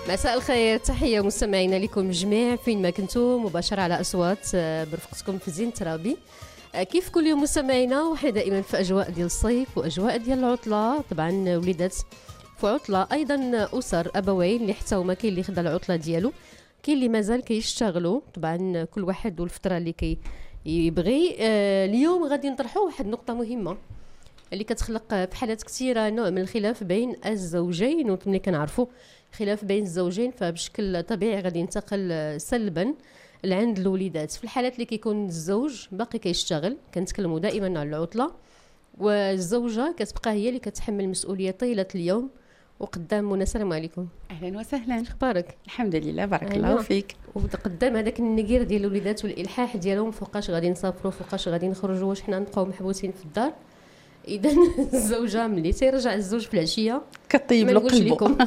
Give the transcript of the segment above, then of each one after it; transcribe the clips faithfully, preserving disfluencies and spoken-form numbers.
مساء الخير، تحية مستمعينا لكم جميع فين ما كنتم، مباشرة على أصوات برفقتكم في زين ترابي. كيف كل يوم مستمعينا، وحنا دائما في أجواء ديال الصيف وأجواء ديال العطلة. طبعا وليدات في عطلة، أيضا أسر أبوين اللي حتى هما كاين اللي خدا العطلة ديالو، كاين اللي مازال كيشتغلوا. طبعا كل واحد والفترة اللي كي يبغي. اليوم غادي نطرحوا واحد النقطة مهمة اللي كتخلق في حالات كثيرة نوع من الخلاف بين الزوجين. وملي كنعرفوا خلاف بين الزوجين فبشكل طبيعي غادي ينتقل سلبا لعند الوليدات. في الحالات اللي كيكون الزوج باقي كيشتغل، كنتكلموا دائما على العطلة، والزوجة كتبقى هي اللي كتحمل المسؤولية طيلة اليوم وقدام منى. السلام عليكم. اهلا وسهلا. اخبارك؟ الحمد لله، بارك الله فيك. وقدام هذاك النقير ديال الوليدات والالحاح ديالهم، فوقاش غادي نسافروا، فوقاش غادي نخرجوا، واش حنا نبقاو محبوسين في الدار. اذا الزوجه ملي تيرجع الزوج في العشيه كطيب له قلبه. كل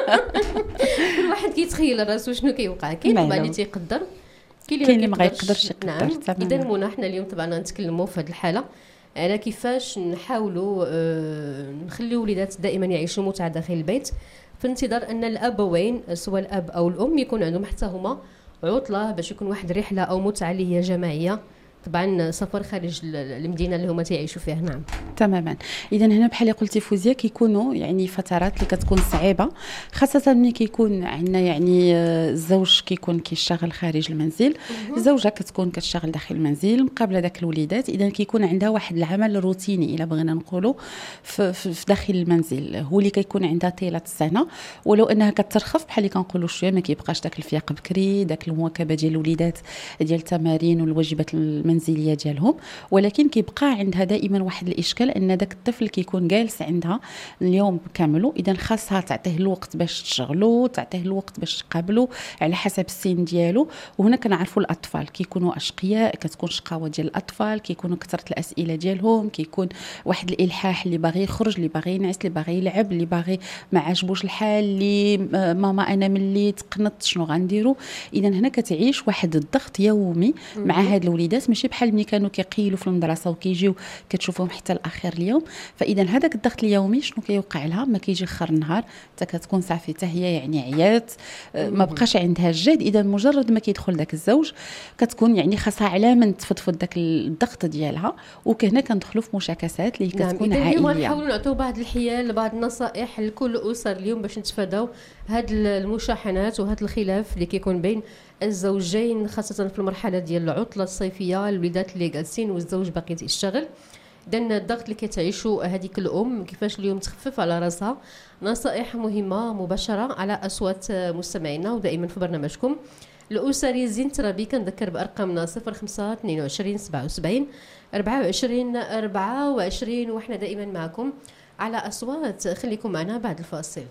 واحد كيتخيل راسو شنو كيوقع. كاين طبعا اللي تيقدر، كاين اللي ما غيقدرش يقدر. نعم. اذا منى حنا اليوم طبعا غنتكلموا في هذه الحاله على كيفاش نحاولوا آه نخليو وليدات دائما يعيشوا متعه داخل البيت، في انتظار ان الابوين سواء الاب او الام يكون عندهم حتى هما عطله، باش يكون واحد رحله او متعه اللي هي جماعيه، طبعا سفر خارج المدينه اللي هما تيعيشوا فيها. نعم تماما. اذا هنا بحال اللي قلتي فوزيه، كيكونوا يعني فترات اللي كتكون صعيبه، خاصه ملي كيكون عندنا يعني الزوج كيكون كيشتغل خارج المنزل، الزوجه كتكون كتشتغل داخل المنزل مقابله داك الوليدات. اذا كيكون عندها واحد العمل روتيني الا بغينا نقولوا في, في, في داخل المنزل، هو اللي كيكون عندها طيله السنه، ولو انها كترخف بحال اللي كنقولوا شويه، ما كيبقاش داك الفياق بكري، داك المواكبه ديال الوليدات ديال التمارين والواجبات المنزليه ديالهم، ولكن كيبقى عندها دائما واحد الاشكال ان داك الطفل كيكون جالس عندها اليوم كامل. اذا خاصها تعطيه الوقت باش تشغلو، تعطيه الوقت باش تقابلو على حسب السن ديالو. وهنا كنعرفوا الاطفال كيكونوا اشقياء، كتكون شقاوه ديال الاطفال، كيكونوا كثره الاسئله ديالهم، كيكون واحد الالحاح اللي باغي يخرج، اللي باغي ينعس، اللي باغي يلعب، اللي باغي ما عاجبوش الحال، اللي ماما انا ملي تقنط شنو غنديروا. اذا هنا كتعيش واحد الضغط يومي مع هاد الوليدات، ماشي بحال ملي كانوا كيقيلوا في المدرسه وكيجيو كتشوفهم حتى الاخر اليوم. فاذا هذاك الضغط اليومي شنو كيوقع لها؟ ما كيجي اخر النهار حتى كتكون صافي حتى هي يعني عيات، ما بقاش عندها الجهد. اذا مجرد ما كيدخل داك الزوج كتكون يعني خاصها علامه تفضفض داك الضغط ديالها، وكهنا كندخلوا في مشاكسات اللي كتكون نعم. عائليه. اليوم نحاولوا نعطيو بعض الحيل، بعض النصائح لكل اسر اليوم باش نتفاداو هاد المشاحنات وهاد الخلاف اللي كيكون بين الزوجين، خاصه في المرحله ديال العطله الصيفيه، الوليدات اللي جالسين والزوج باقي تيشتغل. دنا الضغط اللي كتعيشوا هذيك الام كيفاش اليوم تخفف على راسها. نصائح مهمه مباشره على اصوات مستمعينا ودائما في برنامجكم الاسري زين ترابي. كنذكر بارقامنا صفر خمسة اثنين وعشرين سبعة وسبعين أربعة وعشرين أربعة وعشرين، وإحنا دائما معكم على أصوات. خليكم معنا بعد الفاصل.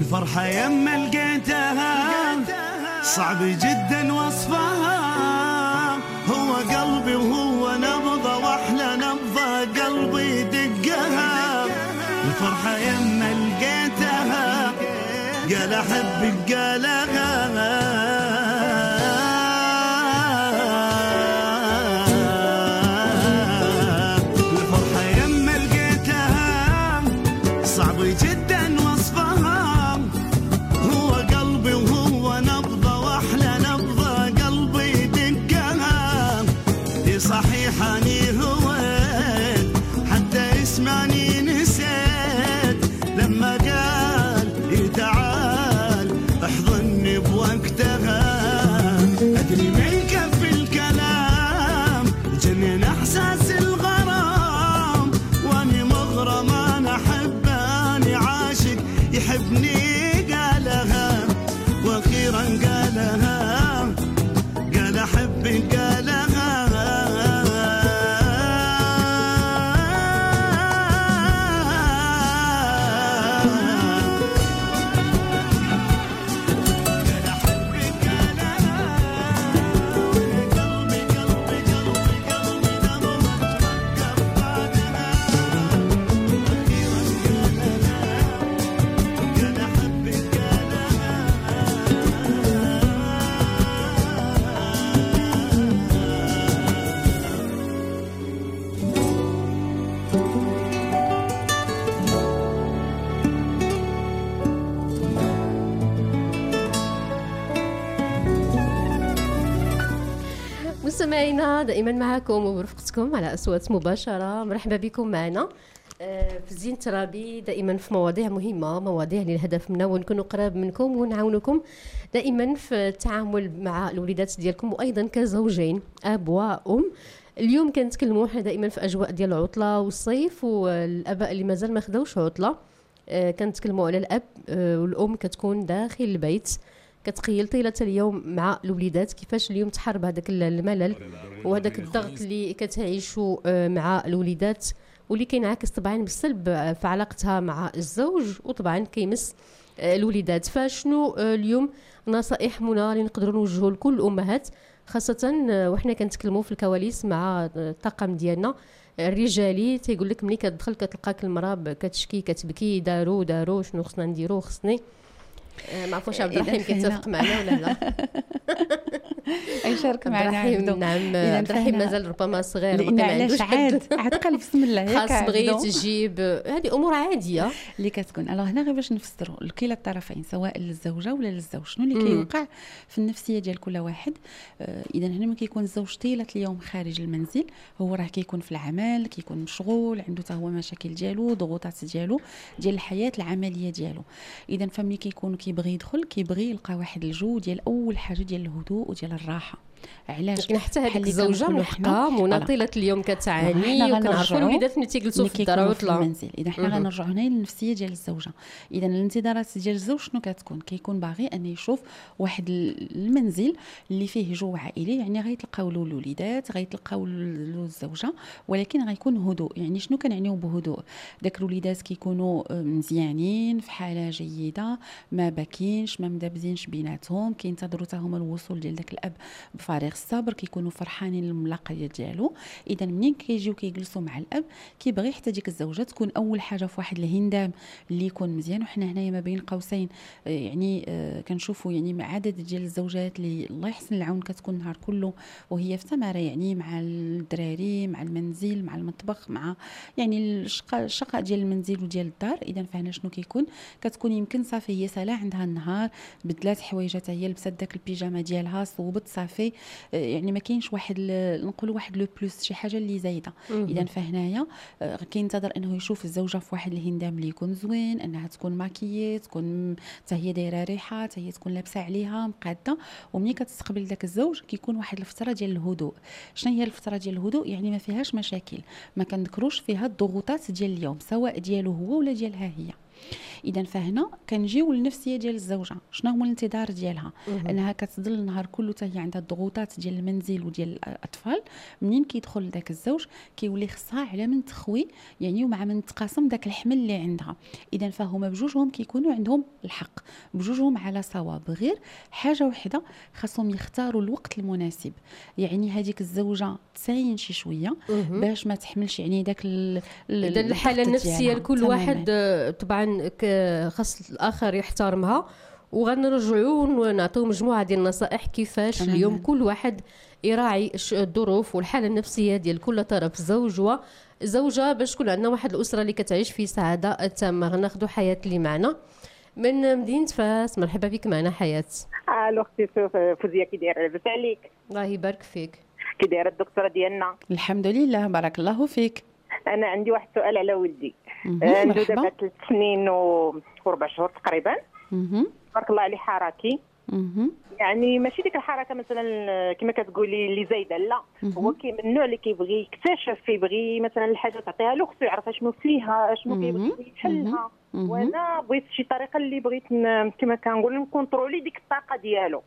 الفرحة يما لقيتها صعب جدا وصفها، هو قلبي وهو نبضة واحلى نبضة قلبي دقها. الفرحة يما لقيتها قال احبك قالها، جدا وصفها، هو قلبي وهو نبضة واحلى نبضة قلبي دقها. دي صحيح اني هويت حتى اسمعني نسيت لما قال تعال احضني بوقتها. ادري من كف الكلام جنن احساس الغرام، واني مغرم انا احب يحبني قالها، واخيرا قالها قال احبك قالها. مستمعينا دائما معكم وبرفقتكم على أصوات مباشرة. مرحبا بكم معنا في زين ترابي، دائما في مواضيع مهمة، مواضيع اللي الهدف منا ونكونوا قراب منكم ونعاونكم دائما في التعامل مع الوليدات ديالكم، وأيضا كزوجين أب وأم. اليوم كنتكلموا حنا دائما في أجواء ديال العطلة والصيف، والآباء اللي مازال ما خداوش عطلة كنتكلموا على الأب والأم كتكون داخل البيت كتخيل طيلة اليوم مع الوليدات كيفاش اليوم تحارب هذاك الملل وهذاك الضغط اللي كتعيشوا مع الوليدات، واللي كينعكس طبعا بالسلب في علاقتها مع الزوج وطبعا كيمس الوليدات. فشنو اليوم نصائح منى اللي نقدروا نوجهوا لكل الامهات، خاصه وحنا كنتكلموا في الكواليس مع الطاقم ديالنا الرجالي تيقول لك ملي كتدخل كتلقاك المراه كتشكي كتبكي دارو دارو شنو خصنا نديرو خصني ما عرفوش عبد الرحيم كيتفق معنا ولا لا. يشارك معنا عبدو. نعم عبد الرحيم مازال ربما صغير لان علاش عاد عاد قال بسم الله خاص بغيت تجيب هذه امور عاديه اللي كتكون. الوغ هنا غير باش نفسروا لكلا الطرفين سواء للزوجه ولا للزوج شنو اللي كيوقع في النفسيه ديال كل واحد. آه اذا هنا ملي كيكون الزوج طيله اليوم خارج المنزل هو راه كيكون في العمل كيكون مشغول عنده حتى هو مشاكل ديالو ضغوطات ديالو ديال الحياه العمليه ديالو. اذا فملي كيكون كيبغي يدخل كيبغي يلقى واحد الجو ديال اول حاجه ديال الهدوء وديال الراحه. علاش حتى هذيك الزوجه محكمه وناطله اليوم كتعاني وكنعرفوا الوليدات ملي تيجلسوا في الدار عطله المنزل. اذا حنا غنرجعوا هنا للنفسيه ديال الزوجه. اذا الانتظارات ديال الزوج شنو كتكون كيكون باغي ان يشوف واحد المنزل اللي فيه جو عائلي، يعني غيتلقاو له الوليدات غيتلقاو له الزوجه، ولكن غيكون هدوء. يعني شنو كنعنيو بهدوء؟ داك الوليدات كيكونوا مزيانين في حاله جيده ما باكينش ما مدابزينش بيناتهم، كينتظروا حتى هما الوصول ديال داك الاب بفارغ الصبر، كيكونوا فرحانين الملاقيه ديالو. اذا منين كيجيو كيجلسوا مع الاب كيبغي حتى ديك الزوجه تكون اول حاجه في واحد الهندام اللي يكون مزيان. وحنا هنايا ما بين قوسين يعني آه كنشوفوا يعني عدد ديال الزوجات اللي الله يحسن العون كتكون النهار كله وهي في ثمره، يعني مع الدراري مع المنزل مع المطبخ مع يعني الشقاء الشقاء ديال المنزل وديال الدار. اذا فهنا شنو كيكون كتكون يمكن صافي هي سالا عندها النهار بدلات حوايجاتها هي لبست داك البيجامه ديالها صوبت صافي، يعني ما كاينش واحد نقولوا واحد لو بلس شي حاجه اللي زايده. اذا فهنايا كينتظر انه يشوف الزوجه في واحد الهندام اللي يكون زوين، انها تكون ماكييه تكون حتى هي دايره ريحه حتى هي تكون لابسه عليها مقاده. ومني كتستقبل داك الزوج كيكون واحد الفتره ديال الهدوء. شنو هي الفتره ديال الهدوء؟ يعني ما فيهاش مشاكل، ما كنذكروش فيها الضغوطات ديال اليوم سواء ديالو هو ولا ديالها هي. اذا فهنا كنجيو للنفسيه ديال الزوجه، شنو هو الانتظار ديالها؟ انها كتظل النهار كله حتى هي عندها الضغوطات ديال المنزل وديال الاطفال. منين كيدخل داك الزوج كيولي خصها على من تخوي يعني ومع من تقاسم داك الحمل اللي عندها. اذا فهما بجوجهم كيكونوا عندهم الحق، بجوجهم على صواب، غير حاجه وحده خاصهم يختاروا الوقت المناسب. يعني هذيك الزوجه تساين شي شويه باش ما تحملش يعني داك اذا الحاله النفسيه لكل واحد طبعا خاص الاخر يحترمها. وغنرجعوا ونعطيو مجموعه ديال النصائح كيفاش تماما. اليوم كل واحد يراعي الظروف والحاله النفسيه ديال كل طرف، زوج وزوجه، باش تكون عندنا واحد الاسره اللي كتعيش في سعاده تامه. غناخذوا حياه اللي معنا من مدينه فاس. مرحبا بك معنا حياه. الو اختي فوزيه، كي دايره؟ لاباس عليك؟ الله يبارك فيك. كي دايره الدكتوره ديالنا؟ الحمد لله بارك الله فيك. انا عندي واحد السؤال على ولدي، عنده دابا ثلاث سنين وربع شهور تقريبا. تبارك الله عليه حركي، يعني ماشي ديك الحركه مثلا كما كتقولي اللي زايده، لا هو كي من النوع اللي كيبغي يكتشف، كيبغي مثلا الحاجه تعطيها له خصو يعرف شنو فيها، شنو كيبغي يحلها. وانا بغيت شي طريقه اللي بغيت كما كنقول نكونترولي ديك الطاقه ديالو.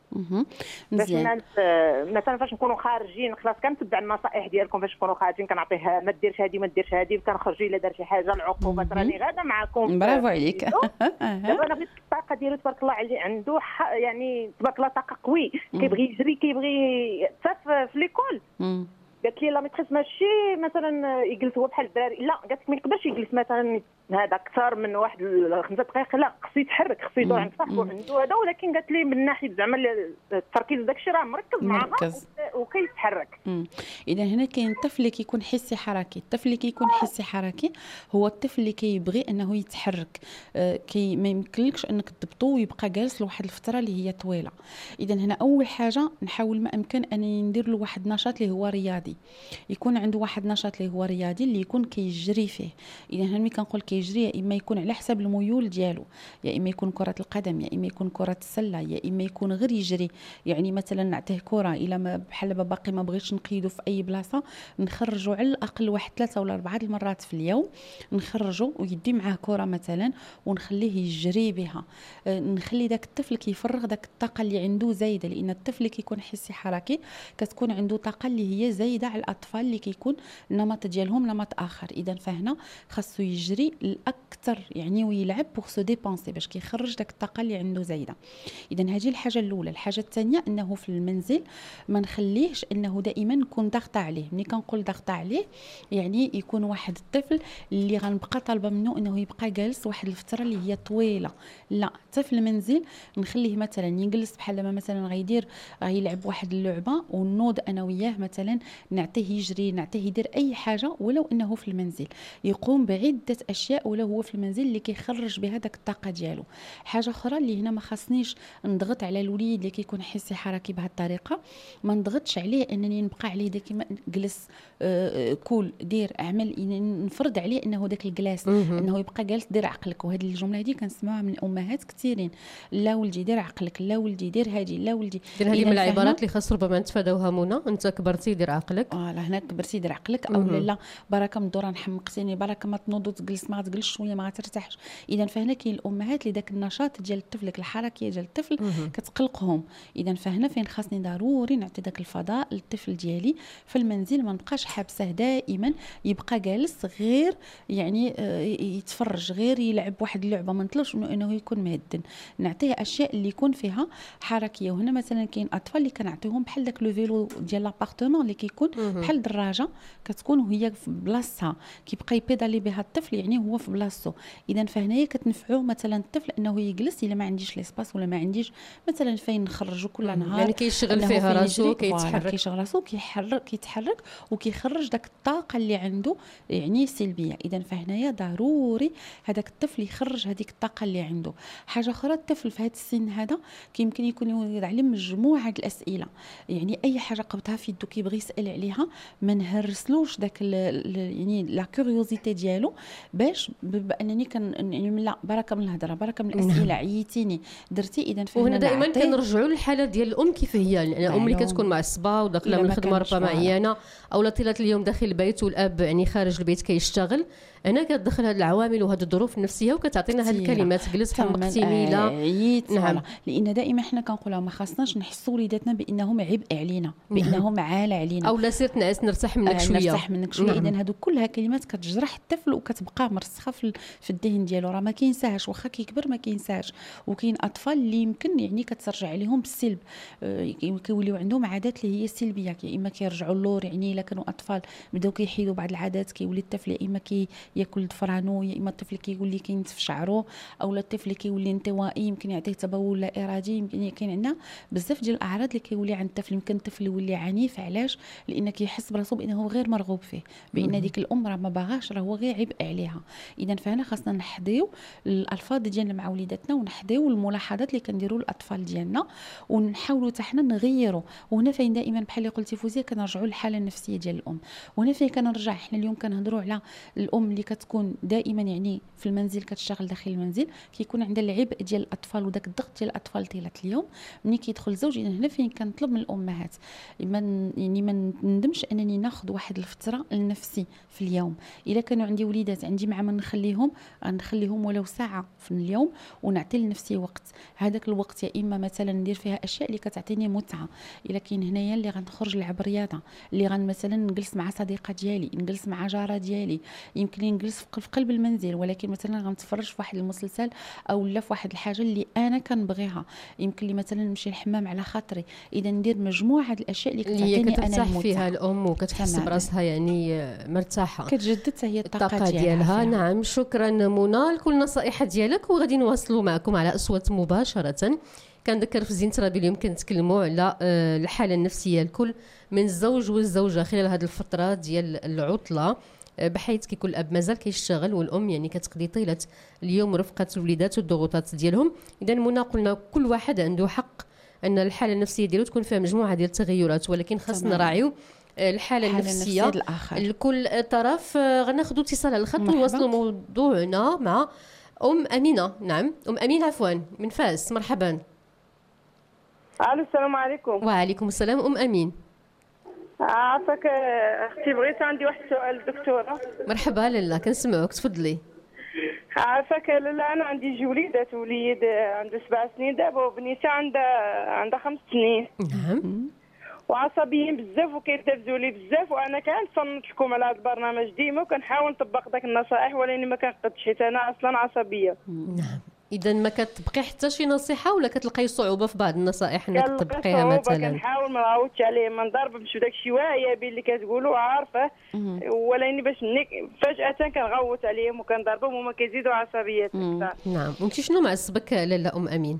مزيان. مثلا فاش نكونوا خارجين خلاص كنتبع النصائح ديالكم، فاش نكونوا خارجين كنعطيه ما ديرش هذه ما ديرش هذه، كنخرجوا الا دار شي حاجه العقوبه راني غاده معكم. برافو عليك. دابا انا بغيت الطاقه ديالو تبارك الله عليه، عنده يعني تبارك الله طاقه قوي، كيبغي يجري، كيبغي حتى في ليكول. قالت لي لا ميتريس ماشي مثلا يجلس هو بحال الدراري، لا قالت لك ما يقدرش يجلس مثلا هذا اكثر من واحد خمسة دقائق، لا خصو يتحرك، خصو يدور عند صاحبه عنده هذا. ولكن قالت لي من ناحيه زعما التركيز داكشي راه مركز معاها وكيتحرك. اذا هنا كاين الطفل اللي كيكون حسي حركي. الطفل اللي كيكون حسي حركي هو الطفل اللي كيبغي انه يتحرك، آه كي ما يمكنلكش انك تضبطه ويبقى جالس لواحد الفتره اللي هي طويله. اذا هنا اول حاجه نحاول ما امكن انني ندير له واحد النشاط اللي هو رياضي، يكون عنده واحد النشاط اللي هو رياضي اللي يكون كيجري فيه. اذا هنا ملي كنقول كيجري، يا اما يكون على حسب الميول ديالو، يا اما يكون كره القدم، يا اما يكون كره السله، يا اما يكون غير يجري. يعني مثلا نعطيه كره، الا ما بحال باقي ما بغيتش نقيدو في اي بلاصه، نخرجوا على الاقل واحد ثلاثه ولا اربعه المرات في اليوم، نخرجوا ويدي معاه كره مثلا ونخليه يجري بها. نخلي داك الطفل كيفرغ داك الطاقه اللي عنده زايده، لان الطفل كيكون حسي حركي كتكون عنده طاقه اللي هي زايده على الاطفال اللي كيكون النمط ديالهم نمط اخر. اذا فهنا خاصو يجري الاكثر يعني ويلعب بوغ سو ديبونسي باش كيخرج داك الطاقه اللي عنده زايده. اذا هذه الحاجه الاولى. الحاجه الثانيه انه في المنزل ما نخليهش انه دائما نكون ضاغطه عليه. ملي كنقول ضاغطه عليه يعني يكون واحد الطفل اللي غنبقى طالبه منه انه يبقى جالس واحد الفتره اللي هي طويله، لا. طفل المنزل نخليه مثلا يجلس بحال ما مثلا غيدير غيلعب واحد اللعبه ونوض انا وياه مثلا نعطيه يجري، نعطيه يدير اي حاجه ولو انه في المنزل، يقوم بعده اشياء ولو هو في المنزل اللي كيخرج بها داك الطاقه ديالو. حاجه اخرى اللي هنا ما خاصنيش نضغط على الوليد اللي كيكون حسي حركي بهذه الطريقه، ما نضغطش عليه انني نبقى عليه ديما جلس آه كول دير اعمل، نفرض عليه انه داك الجلاس انه يبقى جالس دير عقلك. وهذه الجمله هذه كنسمعها من الامهات كثيرين، لا ولدي دير عقلك، لا ولدي دير هذه، لا ولدي دير هذه من العبارات اللي خاص ربما نتفاداوها. منى انت كبرتي دير عقلك، اه لا هنا كبرتي دير عقلك، او لا بركه من الدوره نحمقتيني، بركه ما تنوض وتجلس، ما تجلس شويه ما ترتاحش. اذا فهنا كاين الامهات اللي داك النشاط ديال الطفل، الحركيه ديال الطفل كتقلقهم. اذا فهنا فين خاصني ضروري نعطي داك الفضاء للطفل ديالي في المنزل، ما نبقاش حابسه دائما يبقى جالس غير يعني يتفرج، غير يلعب واحد اللعبه، ما نطلبش منه انه يكون مهدن، نعطيه اشياء اللي يكون فيها حركيه. وهنا مثلا كاين اطفال اللي كنعطيهم بحال داك لو فيلو ديال لابارتمون اللي كيكون بحال دراجه كتكون وهي في بلاصتها، كيبقى يبيدالي بها الطفل يعني هو في بلاصتو. اذا فهنايا كتنفعوا مثلا الطفل انه يجلس الا ما عنديش ليسباس ولا ما عنديش مثلا فين نخرجوا كل نهار، يعني كيشغل فيها راسو، كيتحرك كيشغل راسو، كيحرك كيتحرك وكيخرج داك الطاقه اللي عنده يعني سلبيه. اذا فهنايا ضروري هذاك الطفل يخرج هذيك الطاقه اللي عنده. حاجه اخرى، الطفل في هذا السن هذا كيمكن يكون يعلم مجموعه الاسئله، يعني اي حاجه قبضها في يدو كيبغي يسال عليها، ما نهرسلوش داك يعني لا كوريوزيتي ديالو، باش بانني كن يعني لا بركه من الهضره، بركه من الاسئله، عييتيني درتي. اذا وهنا دائما كنرجعوا للحاله ديال الام كيف هي، يعني الام اللي كتكون مع معصبه وداخله من الخدمه ربما عيانه، او لا طيله اليوم داخل البيت والاب يعني خارج البيت كيشتغل. هنا كتدخل هذه العوامل وهذه الظروف النفسيه وكتعطينا هذه الكلمات جلس حمقتي ميله. نعم. لان دائما حنا كنقولوا ما خاصناش نحسوا وليداتنا بانهم عبء علينا، بانهم عاله علينا، او لا سير نعس نرتاح منك شويه نرتاح منك شويه. نعم. اذا هادو كلها كلمات كتجرح الطفل وكتبقى مرسخه في في الذهن ديالو، راه ما كينساهاش واخا كيكبر ما كينساهاش. وكاين اطفال اللي يمكن يعني كترجع عليهم بالسلب، كيوليو عندهم عادات اللي هي سلبيه، يا اما كيرجعوا اللور. يعني الا كانوا اطفال بداو كيحيدوا بعض العادات، كيولي الطفل يا اما كي ياكل ضفرانو، يا اما الطفل كيولي كينتف شعره، او الطفل كيولي انطوائي، يمكن يعطيه تبول لا ارادي. يمكن كاين عندنا بزاف ديال الاعراض اللي كيولي عند الطفل. يمكن الطفل يولي عنيف، علاش؟ لان كيحس براسو بانه غير مرغوب فيه، بان ديك الام راه ما باغاش، راه هو غير عبء عليها. اذا فهنا خاصنا نحديو الالفاظ ديالنا مع وليداتنا، ونحديو الملاحظات اللي كنديروا للاطفال ديالنا، ونحاولوا حتى حنا نغيروا. وهنا فين دائما بحال اللي قلتي فوزيه كنرجعوا للحاله النفسيه ديال الام. وهنا فين كنرجع احنا اليوم كنهضروا على الام اللي كتكون دائما يعني في المنزل كتشتغل داخل المنزل، كيكون عندها العبء ديال الاطفال وداك الضغط ديال الاطفال طيله اليوم. ملي كيدخل الزوج، اذا هنا فين كنطلب من الامهات من يعني ما ندمش انني ناخذ واحد الفتره لنفسي في اليوم. الا كانوا عندي وليدات عندي مع من نخليهم نخليهم ولو ساعه في اليوم، ونعطي لنفسي وقت. هذاك الوقت يا اما مثلا ندير فيها اشياء اللي كتعطيني متعه. الا كاين هنايا اللي غنخرج نلعب رياضه، اللي غن مثلا نجلس مع صديقه ديالي، نجلس مع جاره ديالي، يمكن لي نجلس في قلب المنزل ولكن مثلا غنتفرج في واحد المسلسل او لا في واحد الحاجه اللي انا كنبغيها. يمكن لي مثلا نمشي الحمام على خاطري. اذا ندير مجموعه هاد الاشياء اللي كتعطيني انا كترتاح المتعه فيها الام وكتحس براسها يعني مرتاحه، كتجدد هي الطاقه, الطاقة ديالها. نعم، شكرا منى لكل النصائح ديالك، وغادي نواصلوا معكم على أصوات مباشره. كنذكر في زين ترابي اليوم كنتكلموا على الحاله النفسيه الكل من الزوج والزوجه خلال هذه الفتره ديال العطله، بحيث كيكون الاب مازال كيشتغل والام يعني كتقضي طيله اليوم رفقه الوليدات والضغوطات ديالهم. اذا منى قلنا كل واحد عنده حق ان الحاله النفسيه ديالو تكون فيها مجموعه ديال التغيرات، ولكن خاصنا نراعيو الحاله النفسيه لكل طرف. غناخذوا اتصال على الخط ونواصلوا موضوعنا مع ام امينه. نعم ام امينه عفوا من فاس، مرحبا. الو السلام عليكم. وعليكم السلام ام امين. عافاك اختي، بغيت عندي واحد السؤال دكتوره. مرحبا لاله كنسمعوك تفضلي. عافاك لاله، انا عندي جوج وليدات، وليد عنده سبع سنين دابا وبنيته عندها عندها خمس سنين. نعم. وعصبيين بزاف وكيتنرفزوا لي بزاف، وانا كنصنت لكم على هذا البرنامج ديما وكنحاول نطبق داك النصائح ولكن ما كنقدش حيت انا اصلا عصبيه. نعم. اذا ما كتبقي حتى شي نصيحه ولا كتلقاي صعوبه في بعض النصائح انك تطبقيها مثلا؟ كنحاول ما نعاودش عليه، ما نضربش بداك الشيء واعيه باللي كتقولوا عارفه، ولكن باش فجاه كنغوت عليهم وكنضربهم وما كيزيدوا عصبيه اكثر. نعم. وانت شنو معصبك لاله ام امين؟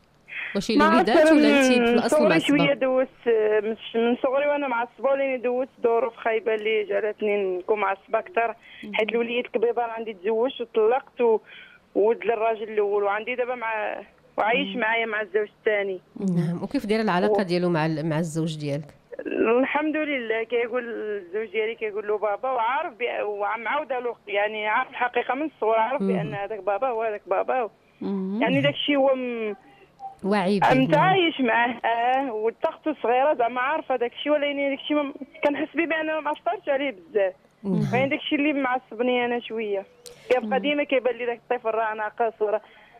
واش الوليدات ولا انت في الاصل معصبه؟ شويه دوزت من صغري وانا معصبه، ولكن دوزت ظروف خايبه اللي جعلتني نكون معصبه اكثر، حيت الوليد الكبير عندي تزوجت وطلقت و ولد للراجل الاول، وعندي دابا مع وعايش معايا مع الزوج الثاني. نعم. وكيف دايره العلاقه ديالو مع مع الزوج ديالك؟ الحمد لله، كيقول الزوج ديالي كيقول له بابا، وعارف ومعاوده له يعني عارف الحقيقه من الصغر، عارف بان هذاك بابا وهذاك بابا، يعني داك الشيء هو م... واعي متعايش معاه. اه والتخت صغيره زعما عارفه داك الشيء، ولكن داك الشيء كنحس به بان ما اثرتش عليه بزاف. فين داك الشيء اللي معصبني انا شويه، كيبقى ديما كيبان لي داك الطفل راه ناقص وراه.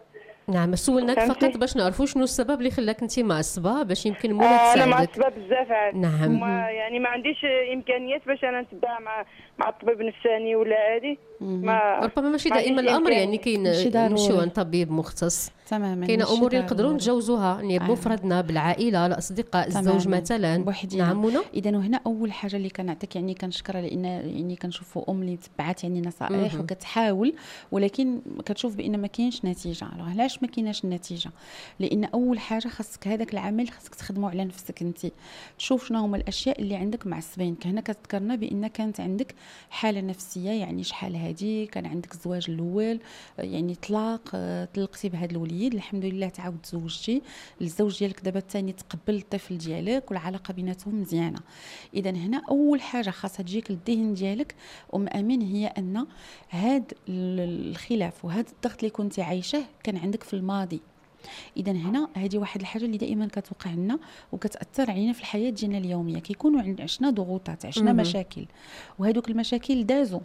نعم. سولناك فقط باش نعرفوا شنو السبب اللي خلاك انت معصبه باش يمكن منى تساعدك. انا معصبه بزاف عاد. نعم. ما يعني ما عنديش امكانيات باش انا نتبع مع مع الطبيب النفساني ولا هذه. ما ربما ماشي دائما الامر يعني كاين نمشيو عند طبيب مختص. تماما. كاينه امور اللي نقدروا نتجاوزوها يعني بمفردنا بالعائله الاصدقاء الزوج مثلا بوحدينا. نعم منى. اذا هنا اول حاجه اللي كنعطيك يعني كنشكرها، لان يعني كنشوفوا ام اللي تبعات يعني نصائح وكتحاول ولكن كتشوف بان ما كاينش نتيجه. علاش ما كايناش النتيجه؟ لان اول حاجه خاصك هذاك العمل خاصك تخدمه على نفسك انت، تشوف شنو هما الاشياء اللي عندك معصبينك. هنا كتذكرنا بان كانت عندك حاله نفسيه، يعني شحال هذه كان عندك الزواج الاول يعني طلاق، طلقتي بهذا الوليد، الحمد لله تعاود تزوجتي، الزوج ديالك دابا الثاني تقبل الطفل ديالك والعلاقه بيناتهم مزيانه. اذا هنا اول حاجه خاصها تجيك للذهن ديالك ام امين هي ان هذا الخلاف وهذا الضغط اللي كنتي عايشه كان عندك في الماضي. اذا هنا هذه واحد الحاجه اللي دائما كتوقع لنا وكتاثر علينا في الحياه ديالنا اليوميه. كيكونوا عشنا ضغوطات، عشنا مشاكل، وهذوك المشاكل دازوا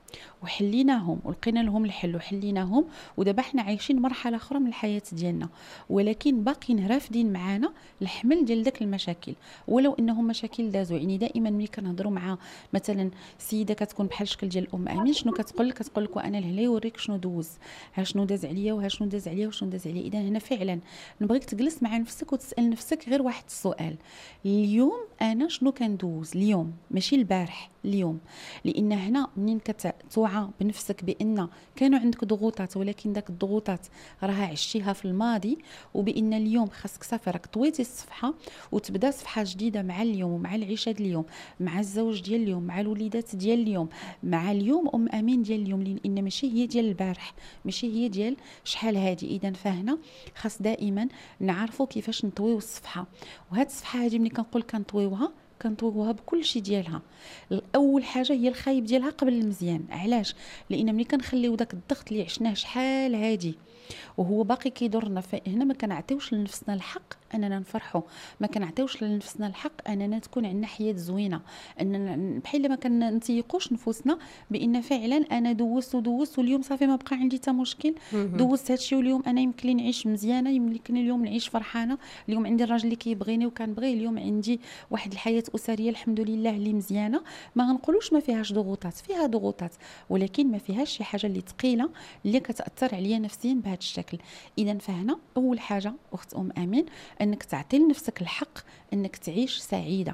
وحليناهم ولقينا لهم الحل وحليناهم، ودابا حنا عايشين مرحله اخرى من الحياه ديالنا، ولكن باقيين رافدين معانا الحمل ديال داك المشاكل ولو انهم مشاكل دازوا. يعني دائما ملي كنهضروا مع مثلا سيده كتكون بحال الشكل ديال ام امين، شنو كتقول لك؟ كتقول لك وانا لهلا يوريك شنو دوز، ها شنو داز عليا وها شنو داز عليا وشنو داز عليا. اذا هنا فعلا نبغيك تجلس مع نفسك وتسال نفسك غير واحد السؤال: اليوم انا شنو كندوز اليوم؟ ماشي البارح، اليوم. لان هنا منين كتوعى بنفسك بان كانوا عندك ضغوطات ولكن داك الضغوطات راها عشتيها في الماضي، وبان اليوم خاصك صافي راك طويتي الصفحه وتبدا صفحه جديده مع اليوم ومع العيشه ديال اليوم، مع الزوج ديال اليوم، مع الوليدات ديال اليوم، مع اليوم ام امين ديال اليوم، لان ماشي هي ديال البارح، ماشي هي ديال شحال هادي. اذا فهنا خاص دائما نعرفوا كيفاش نطويو الصفحه. وهاد الصفحه هذه ملي كنقول كنطويوها كنطويوها بكل شيء ديالها. الاول حاجه هي الخايب ديالها قبل المزيان. علاش؟ لان ملي كنخليو داك الضغط اللي عشناه شحال هادي وهو باقي كيضرنا، فهنا ما كنعطيوش لنفسنا الحق اننا نفرحوا، ما كنعطيوش لنفسنا الحق اننا تكون عندنا حياه زوينه، اننا بحال ما كنتيقوش نفوسنا بان فعلا انا دوزت ودوزت واليوم صافي ما بقى عندي حتى مشكل، دوزت هادشي واليوم انا يمكن لي نعيش مزيانه، يمكن لي اليوم نعيش فرحانه، اليوم عندي الراجل اللي كيبغيني وكنبغيه، اليوم عندي واحد الحياه اسريه الحمد لله اللي مزيانه. ما غنقولوش ما فيهاش ضغوطات، فيها ضغوطات، ولكن ما فيهاش شي حاجه اللي ثقيله اللي كتاثر عليا نفسيا بهذا الشكل. اذا فهنا اول حاجه اخت ام امين انك تعطي لنفسك الحق انك تعيش سعيده.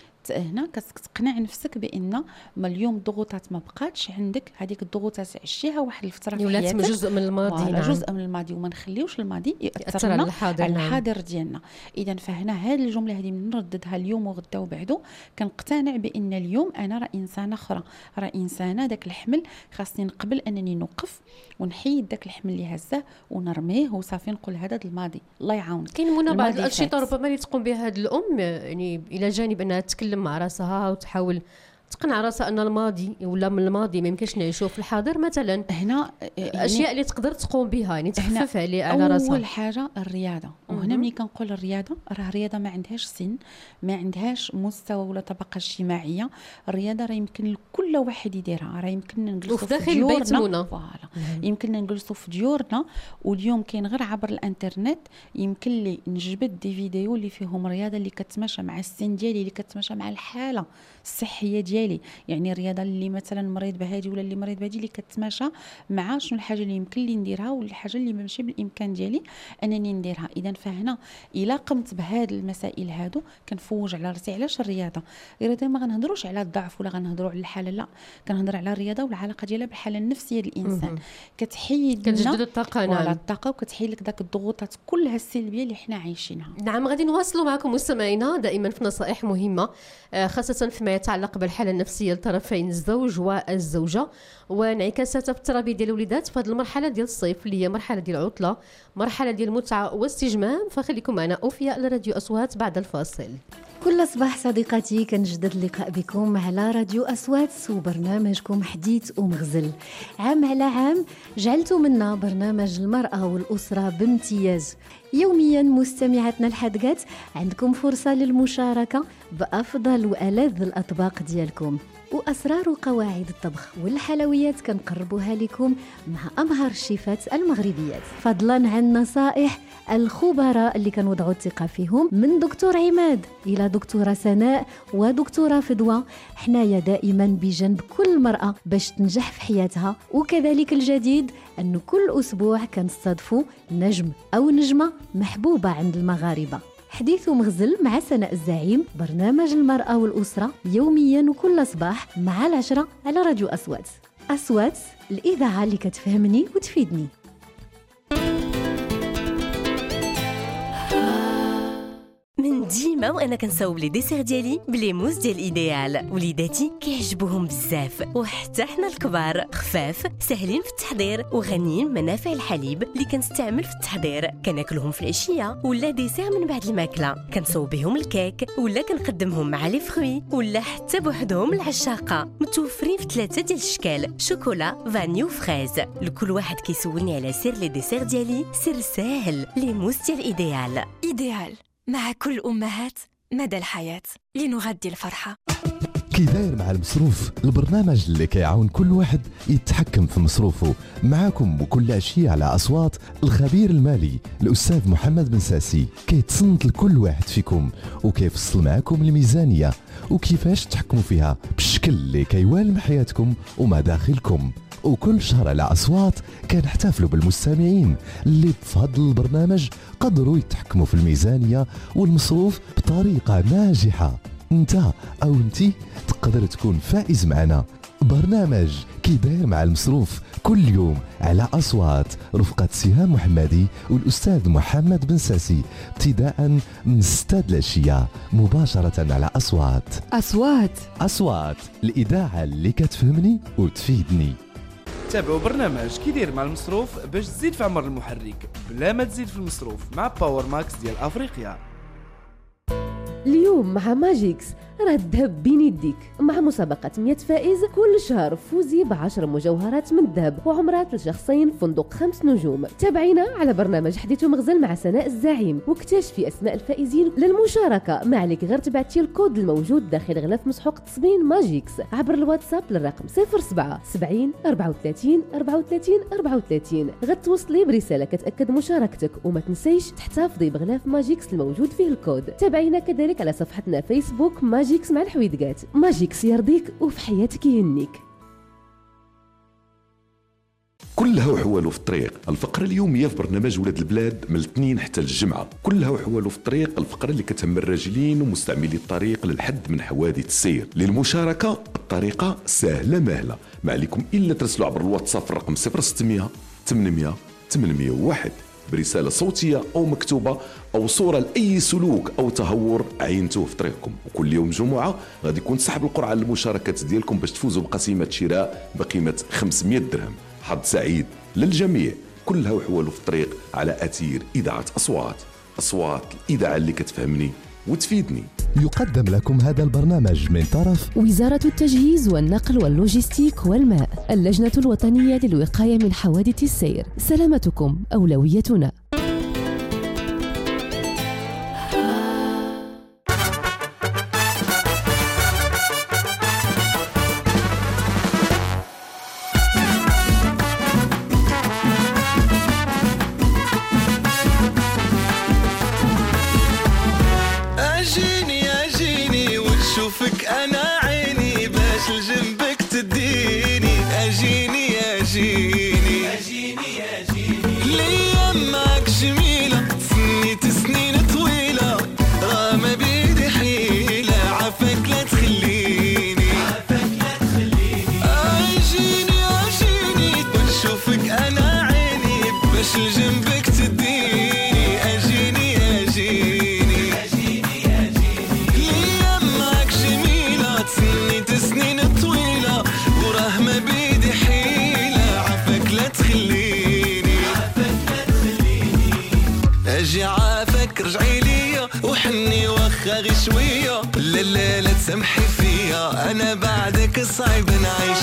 هنا كتقنع نفسك بان ما اليوم الضغوطات ما بقاتش عندك، هذيك الضغوطات عشتيها واحد الفتره في حياتك، ولات جزء من الماضي. نعم. جزء من الماضي، وما نخليوش الماضي ياثر على الحاضر, على الحاضر نعم. ديالنا. اذا فهنا هذه الجمله هذه من نرددها اليوم وغدا وبعده كنقتنع بان اليوم انا راه انسانه اخرى، راه انسانه داك الحمل خاصني نقبل انني نوقف ونحيد داك الحمل اللي هزاه ونرميه وصافي نقول هذا الماضي الله يعاونك. كاين منى بعض الانشطه ربما اللي تقوم بها هذه الام، يعني الى جانب انها تتكلم مع راسها وتحاول تقنع راسها ان الماضي ولا من الماضي ما يمكنش نعيشوه في الحاضر، مثلا هنا يعني اشياء اللي تقدر تقوم بها يعني تخفف عليه على راسها. اول حاجه الرياضه، وهنا ملي كنقول الرياضه راه الرياضه ما عندهاش سن، ما عندهاش مستوى ولا طبقه اجتماعيه، الرياضه راه يمكن لكل واحد يديرها، راه يمكننا نجلسوا في ديورنا فوالا، يمكننا نجلسوا في ديورنا، واليوم كاين غير عبر الانترنت يمكن لي نجبد دي فيديو اللي فيهم رياضه اللي كتماشى مع السن ديالي، اللي كتماشى مع الحاله الصحيه ديالي، يعني الرياضه اللي مثلا مريض بهادي ولا اللي مريض بهادي اللي كتماشى مع شنو الحاجه اللي يمكن لي نديرها والحاجه اللي ماشي بالامكان ديالي انني نديرها. اذا فهنا الا قمت بهاد المسائل هادو كنفوج على راسي. علاش الرياضه؟ الرياضه ما غنهضروش على الضعف ولا غنهضروا على الحاله، لا كنهضر على الرياضه والعلاقه ديالها بالحاله النفسيه ديال الانسان، كتحيد كتجدد الطاقه نعم ولا الطاقه وكتحيد لك داك الضغوطات كلها السلبيه اللي حنا عايشينها. نعم غادي نواصلوا معكم مستمعينا دائما في نصائح مهمه خاصه فيما يتعلق بالحاله النفسيه لطرفين الزوج والزوجه، وانعكاساتها في التربيه ديال الوليدات في هذه المرحله ديال الصيف اللي هي مرحله ديال العطله، مرحله ديال المتعه واستجمام. فخليكم معنا اوفياء لراديو اصوات بعد الفاصل. كل صباح صديقاتي كنجدد اللقاء بكم على راديو أصوات وبرنامجكم حديث ومغزل. عام على عام جعلتوا منا برنامج المرأة والأسرة بامتياز. يوميا مستمعاتنا الحدقات عندكم فرصة للمشاركة بأفضل وألذ الأطباق ديالكم، وأسرار وقواعد الطبخ والحلويات كنقربوها لكم مع أمهر الشيفات المغربيات، فضلا عن نصائح الخبراء اللي كنوضعوا الثقة فيهم من دكتور عماد إلى دكتورة سناء ودكتورة فدوى. حنايا دائما بجنب كل مرأة باش تنجح في حياتها. وكذلك الجديد أنه كل أسبوع كنستضيفوا نجم أو نجمة محبوبة عند المغاربة. حديث ومغزل مع سناء الزعيم، برنامج المرأة والأسرة يوميا وكل صباح مع العشرة على راديو أصوات. أصوات الإذاعة اللي كتفهمني وتفيدني. من ديما ديما وانا كنصاوب لي ديسير ديالي بلي موس ديال ايديال. وليداتي كيعجبوهم بزاف وحتى حنا الكبار. خفاف سهلين في التحضير وغنيين منافع الحليب اللي كنستعمل في التحضير. كناكلهم في العشيه ولا ديسير من بعد الماكله. كنصوب بهم الكيك ولا كنقدمهم مع لي فروي ولا حتى بوحدهم العشاقه. متوفرين في ثلاثه ديال الاشكال: شوكولا، فاني وفريز. لكل واحد كيسولني على سر لي ديسير ديالي، سر ساهل: لي موس ديال ايديال. ايديال مع كل الامهات مدى الحياه لنغذي الفرحه. كي داير مع المصروف، البرنامج اللي كيعاون كل واحد يتحكم في مصروفه. معاكم وكل عشية على أصوات الخبير المالي الأستاذ محمد بن ساسي. كيتصنت لكل واحد فيكم وكيفصل معاكم الميزانية وكيفاش تحكموا فيها بالشكل اللي كيوالم حياتكم ومداخلكم. وكل شهر على أصوات كنحتفلوا بالمستمعين اللي بفضل البرنامج قدروا يتحكموا في الميزانية والمصروف بطريقة ناجحة. انت او انتي تقدر تكون فائز معنا. برنامج كي داير مع المصروف كل يوم على أصوات رفقة سهام محمدي والأستاذ محمد بن ساسي، ابتداء من ستة العشية مباشرة على أصوات. أصوات أصوات الإذاعة اللي كتفهمني وتفيدني. تابعوا برنامج كي داير مع المصروف باش تزيد في عمر المحرك بلا ما تزيد في المصروف مع باور ماكس ديال أفريقيا. اليوم مع ماجيكس راه الذهب بين يديك. مع مسابقة مية فائز كل شهر فوزي بعشر مجوهرات من الذهب وعمرات لشخصين فندق خمس نجوم. تابعينا على برنامج حديث ومغزل مع سناء الزعيم واكتشفي أسماء الفائزين. للمشاركة ما عليك غير تبعتي الكود الموجود داخل غلاف مسحوق تصميم ماجيكس عبر الواتساب للرقم صفر سبعة سبعين أربعة وثلاثين أربعة وثلاثين أربعة وثلاثين. غتوصلي برسالة كتأكد مشاركتك وما تنسيش تحتفظي بغلاف ماجيكس الموجود فيه الكود. تابعينا كذلك على صفحتنا فيسبوك ماجيكس مع الحويدقات. ماجيكس يرضيك وفي حياتك يهنيك. كلها وحوالو في الطريق، الفقرة اليومية في برنامج ولاد البلاد من الاثنين حتى الجمعة. كلها وحوالو في الطريق، الفقرة اللي كتهم الراجلين ومستعملي الطريق للحد من حوادث السير. للمشاركة الطريقة سهلة مهلة، ما عليكم إلا ترسلوا عبر الواتساب في الرقم صفر ستمية ثمانمية ثمانمية وواحد برسالة صوتية أو مكتوبة أو صورة لأي سلوك أو تهور عينتوه في طريقكم. وكل يوم جمعة غادي يكون سحب القرعة للمشاركات ديالكم باش تفوزوا بقسيمة شراء بقيمة خمسمية درهم. حظ سعيد للجميع. كلها وحوالو في الطريق على أثير إذاعة أصوات. أصوات الإذاعة اللي كتفهمني وتفيدني. يقدم لكم هذا البرنامج من طرف وزارة التجهيز والنقل واللوجستيك والماء، اللجنة الوطنية للوقاية من حوادث السير. سلامتكم أولويتنا. غي شوية لا لا لا تسامحي فيا، أنا بعدك صعب نعيش.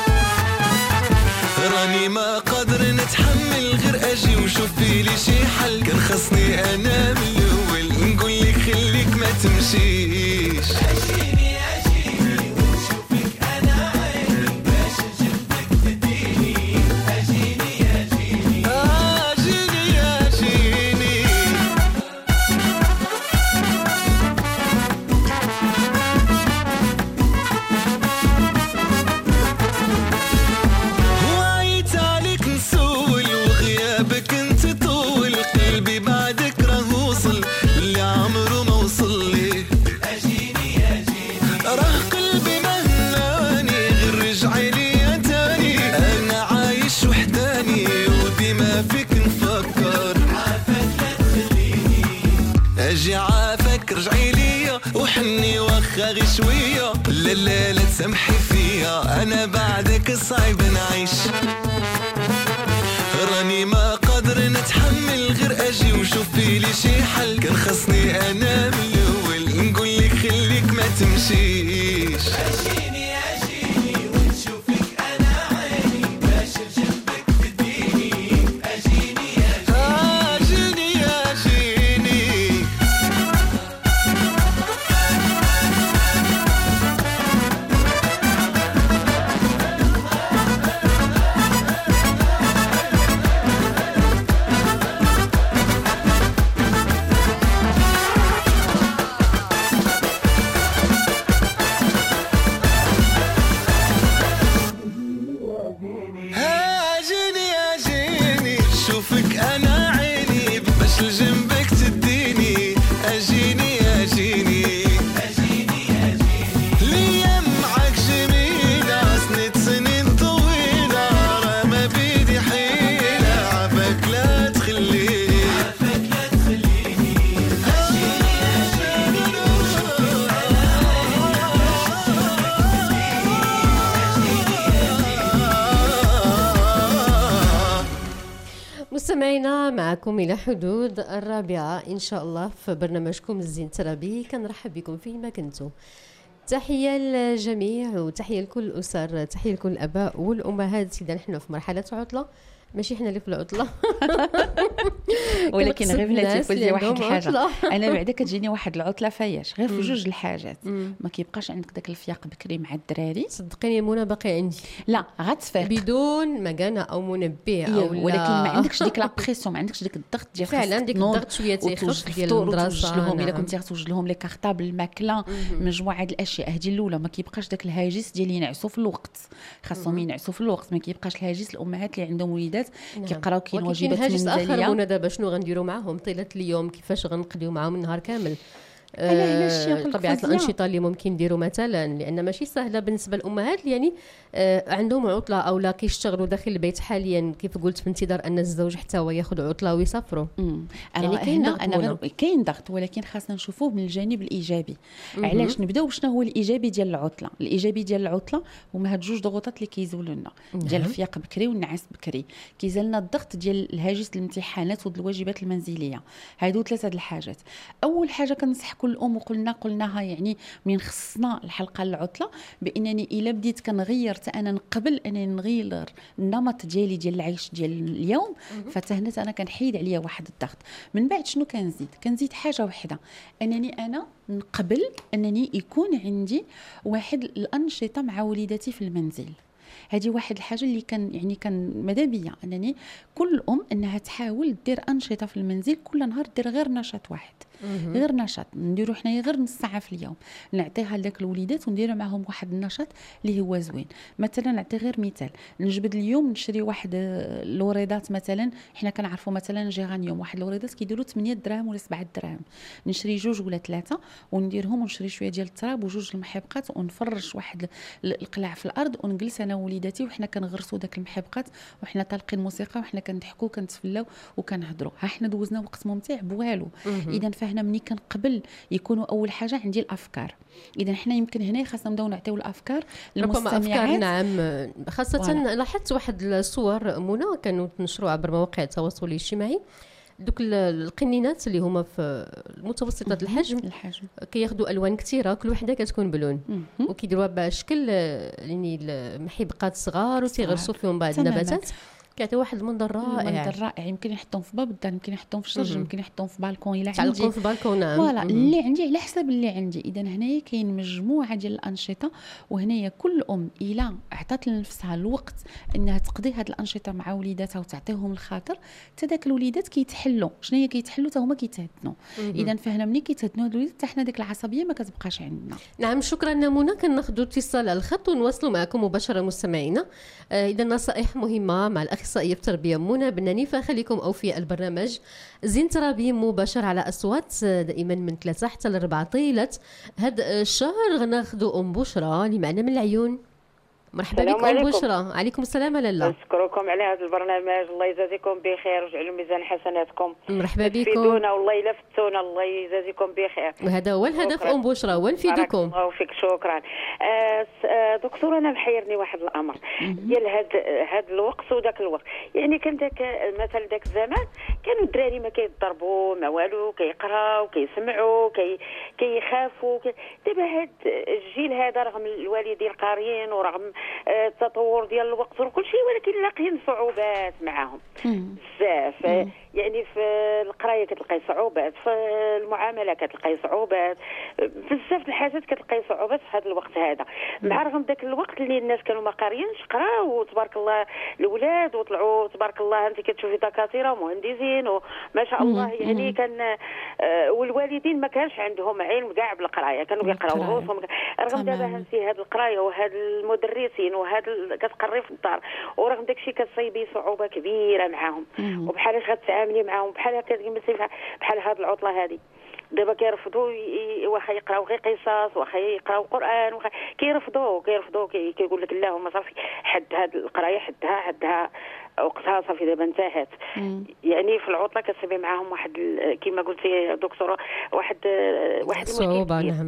راني ما قادر نتحمل غير أجي وشوفي لي شي حل. كان خصني أنا من الأول نقول لك خليك ما تمشيش. أجيني أجيني ونشوفك أنا عيني باش نجبدك تديني. أجيني أجيني أجيني أجيني وعيت عليك نسول وغيابك انت طول. وحني واخا غي شويه لا لا لا تسامحي فيا انا بعدك صعيب نعيش راني ما قادر نتحمل غير اجي وشوفي لي شي حل كان خصني انا من الاول نقول لك خليك ما تمشيش اجيني اجيني ونشوفك انا عيني باش جنبك تديني اجيني اجيني اجيني اجيني اجيني شوفك انا عيني باش لجنبك تديني اجيني اجيني اجيني اجيني الايام معاك جميله سنين سنين طويله راه ما بيدي حيله عافاك لا تخليني عافاك لا تخليني اجيني اجيني وشوفك مستمعينا معكم إلى حدود الرابعة إن شاء الله في برنامجكم الزين ترابي. كنرحب بكم فيما كنتم. تحية للجميع وتحية لكل الأسر، تحية لكل الآباء والأمهات. إذا نحن في مرحلة عطلة، ماشي حنا اللي في العطلة ولكن غير بلاتي فوزي واحد عندهم الحاجه عطلة. انا بعدا كتجيني واحد العطله فياش غير في مم. جوج الحاجات مم. ما كيبقاش عندك داك الفياق بكري مع الدراري. صدقيني يا منى باقي عندي لا غتفيق بدون مكانه او منبه او ولكن ما عندكش ديك لا بريسيون، ما عندكش ديك الضغط ديال فعلا ديك الضغط شويه تيخف ديال المدرسه لهم الا نعم. كنتي غتوجد لهم لي كارطابل الماكله مجموعه هاد الاشياء. هذه الاولى ما كيبقاش داك الهاجس ديال ينعسوا في الوقت، خاصهم ينعسوا في الوقت. ما كيبقاش الهاجس الامهات اللي عندهم وليدات نعم. كيقراو كاين ولكن واجبات هاجس اخر منزليه. منى دابا شنو غنديروا معاهم طيله اليوم؟ كيفاش غنقضيو معاهم النهار كامل؟ أنا علاش يا آه، قلت طبيعه فوزية؟ الانشطه اللي ممكن يديروا مثلا، لان ماشي سهله بالنسبه للامهات يعني آه، عندهم عطله او لا كيشتغلوا داخل البيت حاليا كيف قلت في انتظار ان الزوج حتى هو ياخذ عطله ويسافروا. امم يعني يعني كاين هنا ضغط انا منى. غير كاين ضغط، ولكن خاصنا نشوفوه من الجانب الايجابي. مهم. علاش نبداو بشنو هو الايجابي ديال العطله؟ الايجابي ديال العطله هما هاد جوج ضغوطات اللي كيزولوا لنا، ديال نعم. الفياق بكري والنعاس بكري. كيزال لنا الضغط ديال الهاجس الامتحانات والواجبات المنزليه. هادو ثلاثه د الحاجات. اول حاجه كنصح كل ام وقلنا قلناها يعني من خصنا الحلقه العطله بانني الا بديت كنغير حتى انا قبل انني نغير النمط ديالي ديال العيش ديال اليوم، فتهنا انا كنحيد عليا واحد الضغط. من بعد شنو كنزيد؟ كنزيد حاجه واحده، انني انا نقبل انني يكون عندي واحد الانشطه مع وليداتي في المنزل. هذه واحد الحاجه اللي كان يعني كان ماذا بيا انني كل ام انها تحاول دير انشطه في المنزل كل نهار، دير غير نشاط واحد، مهم. غير نشاط نديرو حنايا غير نص ساعه في اليوم، نعطيها لذاك الوليدات وندير معهم واحد النشاط اللي هو زوين. مثلا نعطي غير مثال، نجبد اليوم نشري واحد آه، الوريدات. مثلا حنا كنعرفوا مثلا جيرانيوم واحد الوريدات كيديروا ثمانية دراهم ولا سبعة دراهم، نشري جوج ولا ثلاثه ونديرهم ونشري شويه ديال التراب وجوج المحبقات ونفرش واحد ال- القلاع في الارض ونجلس انا ووليداتي وحنا كنغرسوا داك المحبقات وحنا طالقين موسيقى وحنا كنضحكوا كنتفلاو وكنهضروا. ها حنا دوزنا وقت ممتع بوالو. مهم. اذا فهنا ملي كنقبل يكونوا اول حاجه عندي الافكار. اذا حنا يمكن هنا خاصنا نبداو نعطيو الافكار ربما افكار للمستمعات. نعم، خاصه فوالا. لاحظت واحد الصور منى كانوا تنشروا عبر مواقع التواصل الاجتماعي، دوك ال- القنينات اللي هما في متوسطه الحجم الحجم كياخذوا الوان كثيره، كل وحده كتكون بلون مهم. وكيديروها بشكل آه، يعني المحبقات صغار وتيغرسوا فيهم بعض تماماً. النباتات، كيعطي واحد المنظر رائع. منظر رائع. يمكن يحطهم في باب الدار، يمكن يحطهم في الشجر، مهم. يمكن يحطهم في بالكون الا تعلقون عندي في بالكون نعم. فوالا مهم. اللي عندي على حسب اللي عندي. اذا هنايا كاين مجموعه ديال الانشطه، وهنايا كل ام الا عطات لنفسها الوقت انها تقضي هذه الانشطه مع وليداتها وتعطيهم الخاطر، حتى داك الوليدات كيتحلوا. شنو هي كيتحلوا؟ حتى هما كيتهدنوا. مهم. اذا فهنا ملي كيتهدنوا هاد الوليدات حتى حنا ديك العصبيه ما كتبقاش عندنا. نعم شكرا منى. كناخذوا اتصال على الخط ونواصلوا معكم مباشره مستمعينا. آه اذا نصائح مهمه مع الاخصائيه في التربيه منى بناني، فخليكم اوفياء البرنامج زين ترابي مباشر على اصوات آه، دائما من ثلاثة حتى لأربعة طيله هذا الشهر. غناخذوا ام بشرى اللي معنا من العيون. مرحبا بك ام بشرى. عليكم السلام لاله. نشكركم على هذا البرنامج، الله يجازيكم بخير ويجعلوا ميزان حسناتكم. مرحبا بكم. تفيدونا والله الا فتونا، الله يجازيكم بخير. وهذا هو الهدف ام بشرى، ونفيدكم. الله فيك، شكرا. آه دكتور انا محيرني واحد الامر ديال هاد هاد الوقت وذاك الوقت، يعني كان داك مثلا داك الزمان كانوا الدراري ما كيضربوا ما والو، كيقراو كيسمعوا كي كيخافوا كي... دابا هاد الجيل هذا رغم الوالدين قاريين ورغم التطور ديال الوقت وكل شيء، ولكن لاقيين صعوبات معاهم بزاف. يعني في القرايه كتلقاي صعوبات، في المعامله كتلقاي صعوبات، بزاف الحاجات كتلقاي صعوبات في هذا الوقت هذا. مع رغم ذاك الوقت اللي الناس كانوا ما قاريينش قراو وتبارك الله الاولاد وطلعوا تبارك الله، انت كتشوفي دكاتره ومهندسين وما شاء الله. يعني كان آه والوالدين ما كانش عندهم علم كاع بالقرايه، كانوا كيقراو روسهم. رغم دابا هانتي هاد القرايه وهاد المدرسين وهاد كتقري في الدار، ورغم داكشي كتصيبي صعوبه كبيره معاهم. وبحال اش غتعاملي معاهم بحال هكا بحال هاد العطله هذه. دابا كيرفضوا واخا يقراو غير قصص، واخا يقراو قران، واخا كيرفضوا كيرفضوا كيقول لك لا هما صافي حد هاد القرايه حدها حدها وقتها صافي دابا انتهت. يعني في العطله كتسبي معاهم واحد كما قلتي دكتوره واحد واحد الصعوبه. نعم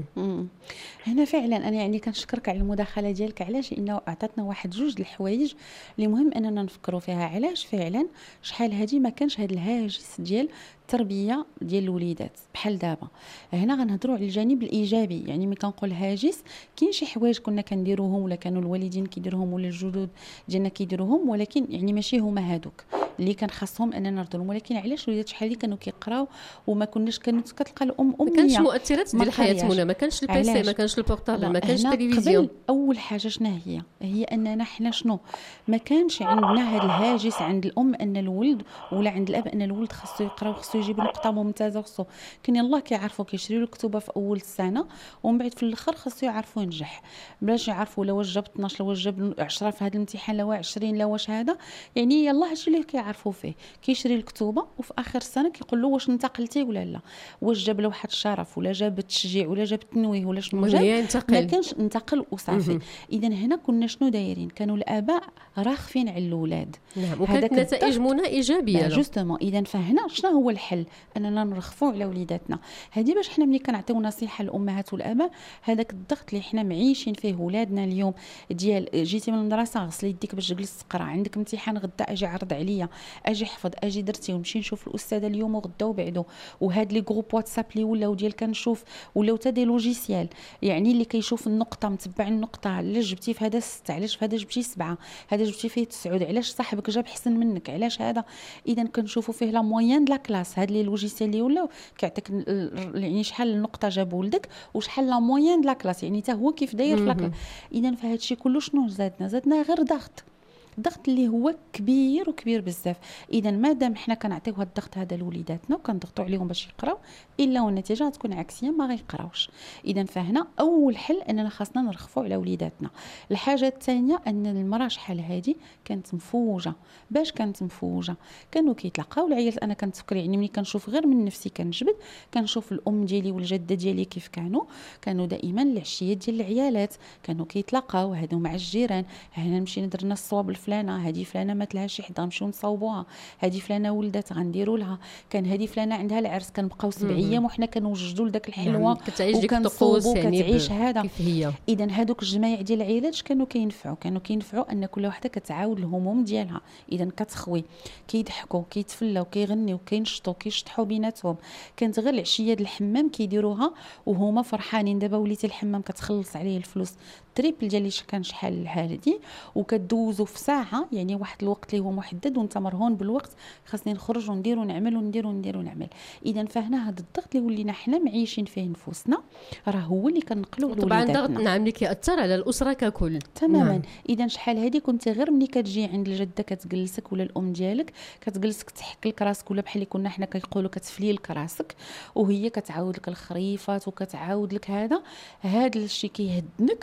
هنا فعلا انا يعني كنشكرك على المداخله ديالك. علاش؟ انه اعطتنا واحد جوج الحوايج اللي مهم اننا نفكروا فيها. علاش فعلا شحال هذه ما كانش هذا الهاجس ديال التربيه ديال الوليدات بحال دابا. هنا غنهضروا على الجانب الايجابي. يعني ملي كنقول هاجس كاين شي حوايج كنا كنديروهم ولا كانوا الوالدين كيديروهم ولا الجدود ديالنا كيديروهم، ولكن يعني ماشي هما هادوك اللي كان خاصهم اننا نرضوا. ولكن علاش الوليدات شحال اللي كانوا كيقراو وما كناش كانت كتلقى الام اميه، ما كانش مؤثرات ديال الحياه منى، ما كانش البيسي، ما كانش البورطابل، ما كانش التلفزيون. اول حاجه شنو هي؟ هي اننا حنا شنو ما كانش عندنا هذا الهاجس عند الام ان الولد ولا عند الاب ان الولد خاصو يقرا وخاصو يجيب نقطه ممتازه وخاصو كان يلاه كيعرفوا كيشريو له كتبه في اول السنه، ومن بعد في الاخر خاصو يعرفوا ينجح باش يعرفوا لو واش جاب اثناش لو واش جاب عشرة في هذا الامتحان لو عشرين لو واش هذا. يعني يلاه هادشي اللي كيعرفوا فيه. كيشري الكتوبه وفي اخر السنه كيقول له واش انتقلتي ولا لا، واش جاب له واحد الشرف ولا جاب التشجيع ولا جاب التنويه ولا شنو جاب. ما كانش انتقل وصافي. اذا هنا كنا شنو دايرين؟ كانوا الاباء راخفين على الاولاد. نعم وكانت نتائج منى ايجابيه جوستومون. اذا فهنا شنو هو الحل؟ اننا نرخفوا على وليداتنا. هذه باش حنا ملي كنعطيو نصيحه للامهات والاباء، هذاك الضغط اللي حنا معيشين فيه ولادنا اليوم ديال جيتي من المدرسه غسلي يديك باش تجلس تقرا، عندك امتحان غدا اجي عرض عليا، اجي احفظ، اجي درتي ونمشي نشوف الاستاذه اليوم وغدا وبعدو. وهاد لي جروب واتساب اللي ولاو ديال كنشوف ولاو تا دي لوجيسيال، يعني اللي كيشوف النقطه متبع النقطه، علاش جبتي في هذا ستة، علاش في هذا جبتي سبعة، هذا جبتي فيه تسعود، علاش صاحبك جاب حسن منك، علاش هذا. اذا كنشوفوا فيه لا موين دلا كلاس. هاد لي لوجيسيال اللي ولاو كيعطيك يعني شحال النقطه جاب ولدك وشحال لا موين دلا كلاس، يعني حتى هو كيف داير في لاكلاس. اذا فهاد الشيء كله شنو زادنا؟ زادنا غير ضغط، الضغط اللي هو كبير وكبير بزاف. اذا مادام حنا كنعطيو هذا الضغط هذا لوليداتنا وكنضغطوا عليهم باش يقراو، الا والنتيجه غتكون عكسيه ما غيقراوش. اذا فهنا اول حل اننا خاصنا نرخفوا على وليداتنا. الحاجه الثانيه ان المراه شحال هذه كانت مفوجه. باش كانت مفوجه؟ كانوا كيتلاقاو العيالات. انا كنتفكر يعني ملي كنشوف غير من نفسي كنجبد، كنشوف الام ديالي والجده ديالي كيف كانوا كانوا دائما العشيات ديال العيالات كانوا كيتلاقاو هادو مع الجيران. هنا نمشي درنا الصواب فلانه، هذه فلانه ما تلهاش حدا نمشيو نصاوبوها، هذه فلانه ولدت غنديروا لها، كان هذه فلانه عندها العرس كنبقاو سبع ايام وحنا كنوجدوا لذاك الحلوه كتعيش ديك الطقوس يعني كتعيش هذا كيف هي. اذا هذوك الجمايع ديال العائلات كانوا كينفعوا كانوا كينفعوا ان كل وحده كتعاود الهموم ديالها. اذا كتخوي، كيضحكوا، كيتفلاو، كيغنيو، كينشطوا، كيشطحوا بيناتهم. كانت غير العشيه ديال الحمام كيديروها وهما فرحانين. دابا وليتي الحمام كتخلص عليه الفلوس تريبل ديال اللي كان شحال الحاله دي، وكدوزوا في ساعه يعني واحد الوقت اللي هو محدد وانت مرهون بالوقت. خاصني نخرج وندير ونعمل وندير وندير ونعمل. اذا فهنا هذا الضغط اللي ولينا حنا معيشين فيه نفوسنا راه هو اللي كنقلوا لوليداتنا. طبعا الضغط نعم اللي كيأثر على الاسره ككل تماما. نعم. اذا شحال هذه كنت غير ملي كتجي عند الجده كتجلسك ولا الام ديالك كتجلسك تحك لك راسك، ولا بحال اللي كنا حنا كيقولوا كتفلي لك راسك، وهي كتعاود لك الخريفات وكتعاود لك هذا هذا الشيء كيهدنك. وفي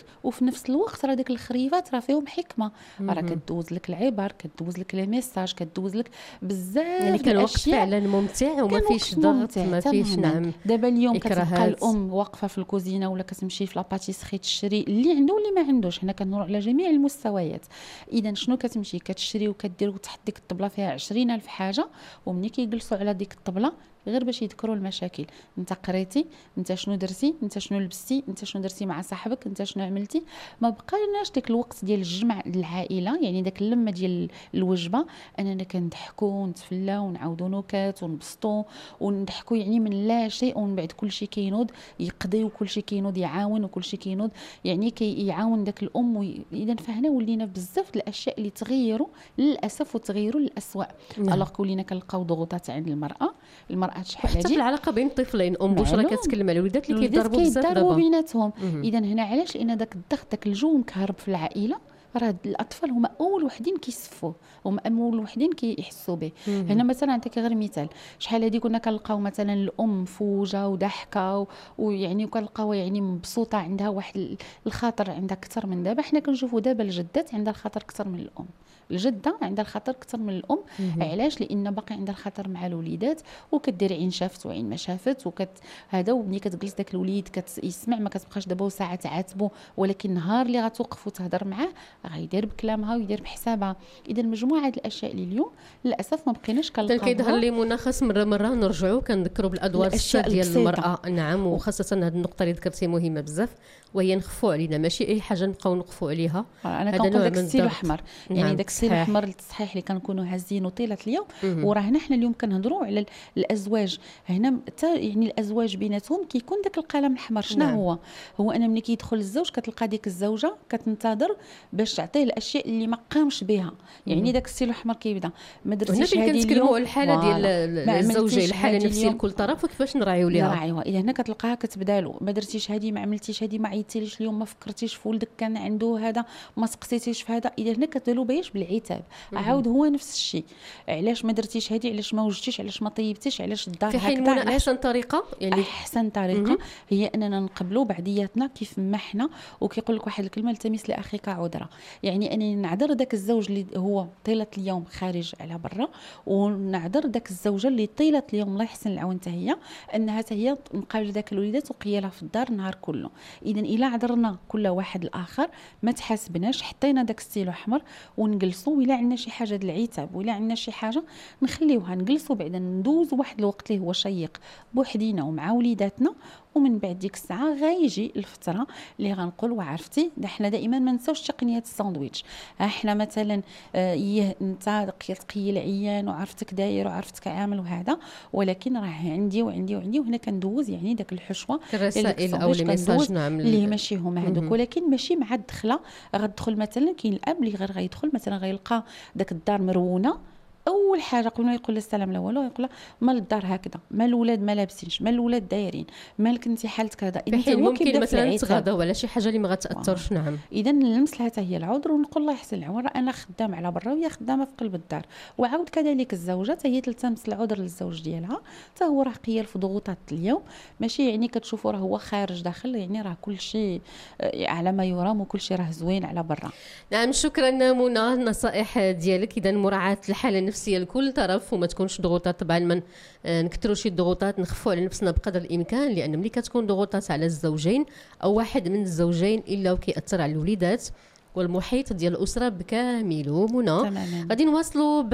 وفي نفس الوقت راه ديك الخريفات راه فيهم حكمه، راه كدوز لك العبر، كدوز لك لي ميساج، كدوز لك بزاف يعني كان وقت فعلا ممتع وما فيش ضغط ما فيش. نعم دابا اليوم كتبقى الام واقفه في الكوزينه ولا كتمشي في لاباتيسري تشري اللي عنده واللي ما عندوش، حنا كنهضروا على جميع المستويات. اذا شنو كتمشي كتشري وكدير تحت ديك الطبله فيها عشرين ألف حاجه، ومني كيجلسوا على ديك الطبله غير باش يذكروا المشاكل. انت قريتي، انت شنو درتي، انت شنو لبستي، انت شنو درتي مع صاحبك، انت شنو عملتي. ما بقالناش ديك الوقت ديال الجمع العائله، يعني داك اللمه ديال الوجبه اننا كنضحكوا ونتفلاو ونعاودوا نكات ونبسطوا ونضحكوا يعني من لا شيء، ومن بعد كل شيء كينوض يقضي وكل شيء كينوض يعاون وكل شيء كينوض يعني كيعاون داك الام وي... اذا فهنا ولينا بزاف الاشياء اللي تغيروا للاسف وتغيروا للاسوء. الوغ ولينا كنلقاو ضغوطات عند المراه المراه شحال حتى في العلاقه بين طفلين ام واش راه كتكلم على الوليدات اللي كيضربوا بزاف دابا بيناتهم. اذا هنا علاش؟ لان داك الضغط داك الجو مكهرب في العائله، راه الاطفال هما اول وحدين كيصفوه، هما اول وحدين كيحسوا به. هنا مثلا نعطيك غير مثال، شحال هذه كنا كنلقاو مثلا الام فوجه وضحكه ويعني وكنلقاو يعني مبسوطه، عندها واحد الخاطر عندها اكثر من دابا. حنا كنشوفوا دابا الجدات عندها الخاطر اكثر من الام، الجده عندها الخطر اكثر من الام. علاش؟ لان باقي عندها الخطر مع الوليدات وكدير عين شافت وعين ما شافت وكت هذا. وملي كتجلس داك الوليد كتسمع ما كتبقاش دابا ساعه تعاتبو، ولكن نهار اللي غتوقف وتهضر معاه غيدير بكلامها ويدير بحسابها. اذا مجموعه الاشياء اللي اليوم للاسف ما بقيناش كنلقاوها. كيظهر لي مناخص مره مره نرجعوا كنذكروا بالادوار السادسه ديال المراه. نعم، وخاصه هذه النقطه اللي ذكرتي مهمه بزاف، وهي نخفوا علينا، ماشي اي حاجه نبقاو نقفوا عليها. انا كنقول داك الستيل الاحمر، يعني نعم. داك الستيل الاحمر التصحيح اللي كنكونوا هازينه طيله اليوم. وراه هنا حنا اليوم كنهضروا على الازواج، هنا حتى يعني الازواج بيناتهم كيكون داك القلم الاحمر. شنو نعم. هو هو انا ملي كيدخل الزوج كتلقى ديك الزوجه كتنتظر باش تعطيه الاشياء اللي ما قامش بها، يعني داك الستيل الاحمر كيبدا ما درتيش هذه اليوم. كنتكلموا على الحاله ديال الزوجين، الحاله النفسيه لكل طرف وكيفاش نراعيو ليها. نراعيوها. اذا هنا كتلقاها كتبدا له ما درتيش هذه، ما عملتيش هذه، ما عيطتيليش اليوم، ما فكرتيش في ولدك كان عنده هذا، ما سقسيتيش في هذا. اذا هنا كتديروا بايش بالعتاب. عاود هو نفس الشيء، علاش ما درتيش هذه، علاش ما وجدتيش، علاش ما طيبتيش، علاش الدار هكذا. في حين منى احسن طريقه يعني احسن طريقه مم. هي اننا نقبلوا بعضياتنا كيف ما حنا. وكيقول لك واحد الكلمه، التمس لاخيك عذرا، يعني انني نعذر داك الزوج اللي هو طيله اليوم خارج على برا، ونعذر داك الزوجه اللي طيله اليوم الله يحسن العون حتى هي انها حتى هي مقابله داك الوليدات وقيالها في الدار النهار كله. اذا الا عذرنا كل واحد الاخر ما تحاسبناش، حطينا داك الستيلو احمر ونجلسوا، ولا عندنا شي حاجه د العتاب ولا عندنا شي حاجه نخليوها نجلسوا، بعدا ندوز واحد الوقت اللي هو شيق بوحدينا ومع وليداتنا. ومن بعد ديك الساعه غيجي الفتره اللي غنقول وعرفتي حنا دائما ما نساوش تقنيه الساندويتش. احنا مثلا اه انت تقيل عيان وعرفتك داير وعرفتك عامل وهذا، ولكن راه عندي وعندي وعندي وهنا كندوز يعني داك الحشوه الرسائل او لي ميساج نعم اللي ماشي هما هذوك، ولكن ماشي مع الدخله. غتدخل مثلا كاين الاب اللي غير غيدخل مثلا غيلقى داك الدار مرونه، اول حاجه قبل ما يقول السلام لا والو يقول مال الدار هكذا، مال الاولاد ما لابسينش، مال الاولاد دايرين، مالك انت حالتك هذا. انت ممكن مثلا تغداو على شي حاجه اللي ما غتاثرش. نعم. اذا نلمس لها حتى هي العذر ونقول الله يحسن العون، انا خدام على برا وهي خدامه في قلب الدار. وعاود كذلك الزوجه هي تلتمس العذر للزوج ديالها، حتى هو راه قيل في ضغوطات اليوم، ماشي يعني كتشوفوا راه هو خارج داخل، يعني راه كل شيء على ما يرام وكل شيء راه زوين على برا. نعم شكرا منى، النصائح ديالك. اذا مراعاه الحاله النفسيه لكل طرف وما تكونش ضغوطات. طبعا من نكثروا الضغوطات، نخفوا على نفسنا بقدر الامكان، لان ملي كتكون ضغوطات على الزوجين او واحد من الزوجين الا وكيأثر على الوليدات والمحيط ديال الاسره بكامله. منى غادي نواصلوا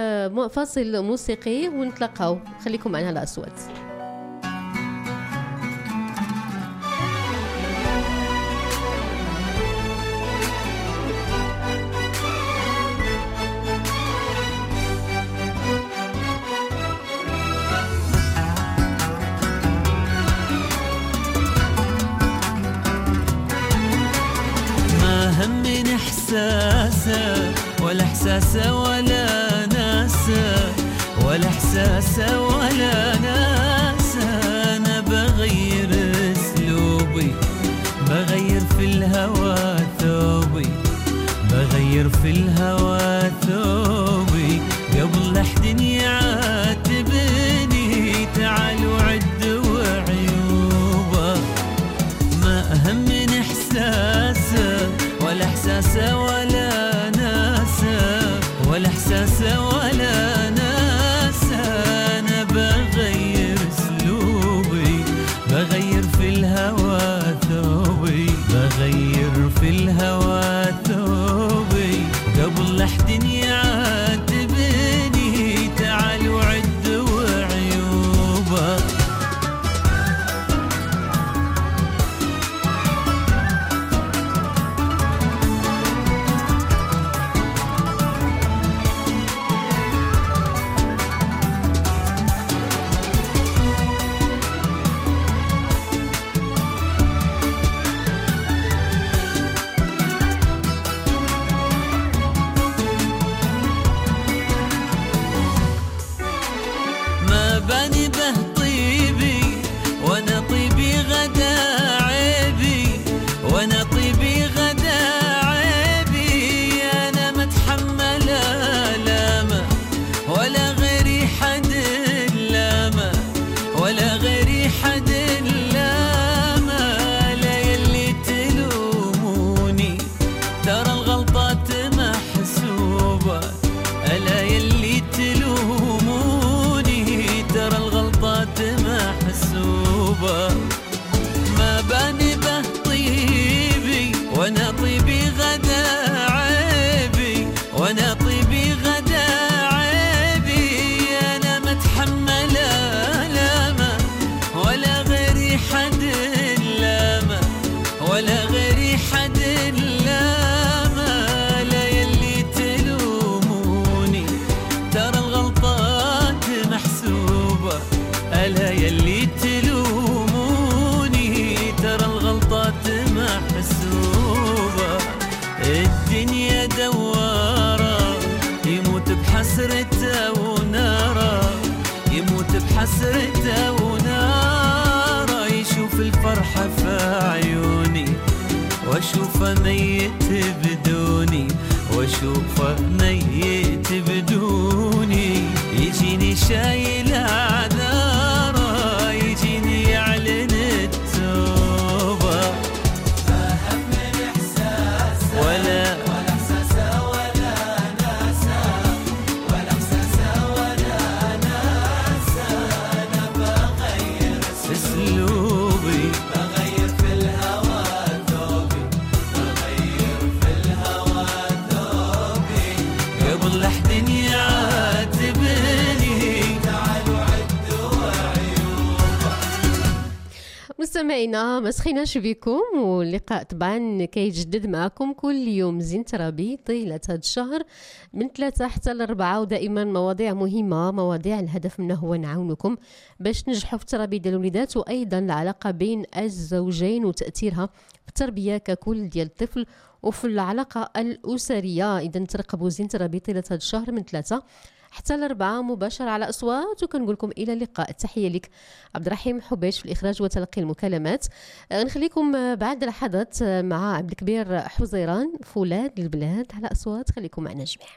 بفاصل موسيقي ونتلاقاو، خليكم معنا على اصوات. ولا احساسه ولا ناسه، ولا احساسه ولا ناسه. انا بغير اسلوبي، بغير في الهوى ثوبي، بغير في الهوى ثوبي قبل احد يعاتبني. تعال وعد وعيوبه، ما اهم من احساسه توبة ألا يلي تلوموني ترى الغلطات محسوبة الدنيا دوارة يموت بحسرته ونارة يموت بحسرته ونارة يشوف الفرحة في عيوني واشوفه ميت بدوني واشوفه ميت بدوني يجيني شايل عذاره يجيني يعلن التوبة فهم من احساسه ولا ولا احساسه ولا ناسه ولا احساسه ولا ناسه انا بغير اسلوبي بغير في الهوى ثوبي بغير في الهوى ثوبي قبل لحد يعاتبني تعالوا عدوا عيوبه. مستمعينا ما سخيناش بكم واللقاء طبعا كيجدد معكم كل يوم زين ترابي طيلة هذا الشهر من ثلاثة حتى لأربعة ودائما مواضيع مهمة مواضيع الهدف منها هو نعاونكم باش تنجحوا في التربية ديال الوليدات وأيضا العلاقة بين الزوجين وتأثيرها في التربية ككل ديال الطفل وفي العلاقة الأسرية. إذا ترقبوا زين ترابي طيلة هذا الشهر من ثلاثة حتى الأربعة مباشرة على أصوات وكنقول لكم إلى اللقاء. تحية لك عبد الرحيم حبيش في الإخراج وتلقي المكالمات. نخليكم بعد لحظات مع عبد الكبير حزيران فولاد البلاد على أصوات. خليكم معنا جميعا.